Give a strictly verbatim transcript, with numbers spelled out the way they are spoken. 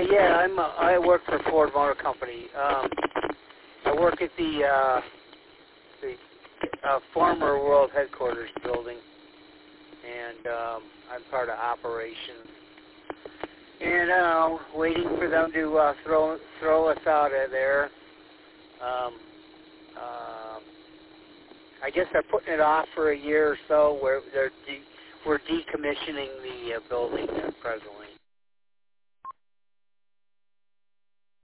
yeah, I'm. Uh, I work for Ford Motor Company. Um, I work at the uh, the uh, former World Headquarters building, and um, I'm part of operations. And uh, waiting for them to uh, throw throw us out of there. Um, uh, I guess they're putting it off for a year or so. Where they're de- we're decommissioning the uh, building uh, presently.